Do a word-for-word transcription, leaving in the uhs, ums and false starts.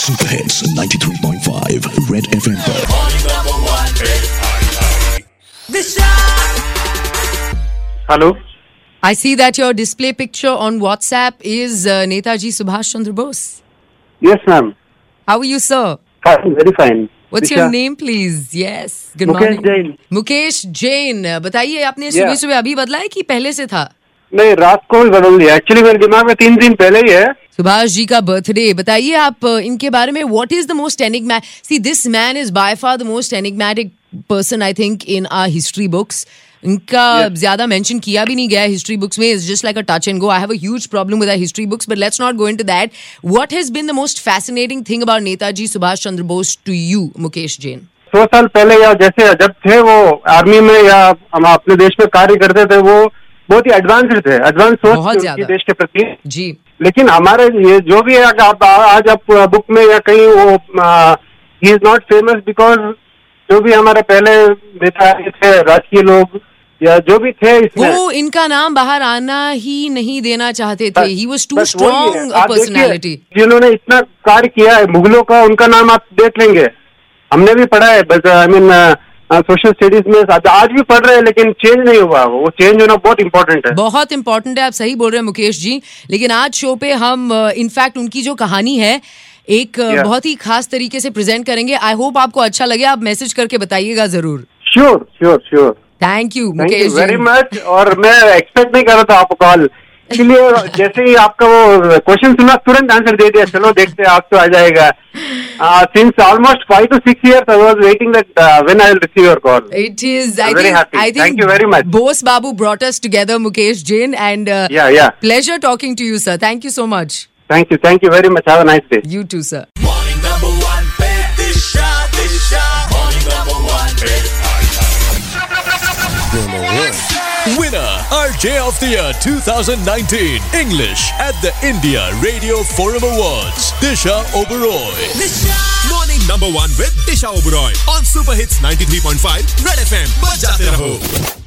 Super hits ninety-three point five red FM पर। Hello. I see that your display picture on WhatsApp is uh, Netaji Subhash Chandra Bose. Yes, ma'am. How are you, sir? Fine, very fine. What's Disha? your name, please? Yes. Good Mukesh morning. Jain. Mukesh Jain. बताइए, आपने Yeah. सुबह सुबह अभी बदला है कि पहले से था? नहीं, रात को भी बदल दिया। एक्चुअली मेरे दिमाग में तीन दिन पहले ही है। सुभाष जी का बर्थडे। बताइए आप uh, इनके बारे में. What is the most enigmatic? See, this man is by far the most enigmatic person, I think, in our history books. इनका Yes. ज्यादा मेंशन किया भी नहीं गया है हिस्ट्री बुक्स में. It's just like a touch and go. I have a huge problem with our history books, but let's not go into that. What has been the most fascinating thing about Netaji Subhash Chandra Bose to you, Mukesh Jain? सौ साल पहले या जैसे जब थे वो army में या हम अपने देश में कार्य करते थे, वो बहुत ही एडवांस्ड थे, एडवांस सोच बहुत थी ज्यादा। उनकी देश के प्रति। जी. लेकिन हमारे ये जो भी है, आप आज आप बुक में या कहीं वो ही इज नॉट फेमस बिकॉज जो भी हमारे पहले नेता थे, राजकीय लोग या जो भी थे इसमें, वो इनका नाम बाहर आना ही नहीं देना चाहते थे. ही वाज टू बस वही है। स्ट्रांग आप देखिए, पर्सनालिटी. जिन्होंने इतना कार्य किया है मुगलों का, उनका नाम आप देख लेंगे, हमने भी पढ़ा है, बस आई मीन सोशल स्टडीज में आज भी पढ़ रहे हैं, लेकिन चेंज नहीं हुआ. वो चेंज होना बहुत इंपॉर्टेंट है. बहुत इंपॉर्टेंट है. आप सही बोल रहे हैं मुकेश जी. लेकिन आज शो पे हम इनफैक्ट उनकी जो कहानी है एक uh, Yeah. बहुत ही खास तरीके से प्रेजेंट करेंगे. आई होप आपको अच्छा लगे. आप मैसेज करके बताइएगा जरूर. Sure sure sure. Thank you thank Mukesh you very ji. Much. और मैं एक्सपेक्ट नहीं कर रहा था आपको कॉल, इसलिए जैसे ही आपका वो क्वेश्चन सुना तुरंत आंसर दे दिया. चलो देखते हैं, आप तो आ जाएगा. Since almost five to six years I was waiting that when I will receive your call. It is. I I'm very think. happy. I think. Thank you very much. Bose Babu brought us together, Mukesh Jain, and uh, Yeah, yeah. pleasure talking to you, sir. Thank you so much. Thank you thank you very much. Have a nice day. You too, sir. Morning number one पे दिशा दिशा Morning number one पे Winner R J of the Year twenty nineteen English at the India Radio Forum Awards, Disha Oberoi. Morning number one with Disha Oberoi on Super Hits ninety-three point five Red F M. बजाते रहो.